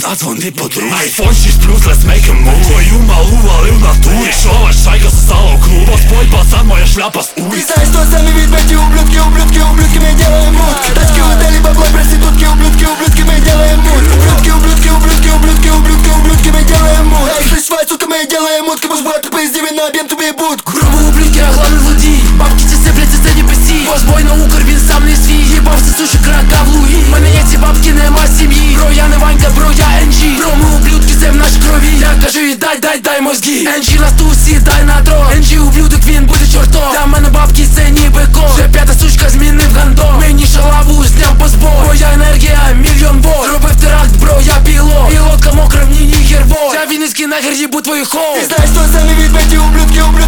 Надзвони подруг iPhone 6 Plus, let's make a move. Твою малу валив на турі. Що ваш шайка сосала у клуб. Господь, пацан, моя шляпа с улиц. Ты знаешь, что сами ведь эти ублюдки, ублюдки, ублюдки, мы делаем мутки. Тачки, отели, бабло, проститутки, ублюдки, ублюдки, мы делаем мутки. Ублюдки, ублюдки, ублюдки, ублюдки, ублюдки, ублюдки, мы делаем мутки. Эй, слышь, свай, сука, мы делаем мутки. Пусть брат, поезди, на объем тобі будку. Грубо ублюдки, а главный злодій. Бабки ці сипляться, це не пусті. Босбой на укр, він сам не свій. Їбався, суші, крака в лугі. Мене є ці бабки, нема сім'ї. Бро, я не Ванька, бро, я NG. Бро, ми ублюдки, це в наш крові. Я кажу, і дай мозги. NG нас тут всі, дай на трон. NG ублюдок, він буде чортом. Для мене бабки, це ніби кон. Вже п'ята сучка змінив гандон. Мені шалаву зняв по збор. Моя енергія, мільйон вольт. Зробив теракт, бро, я пілот. Пілотка мокра, в ній ніхер вольт. Я вінницький нахер, їбу твою хол. Ты знаешь, что сами ведь эти ублюдки, ублюдки.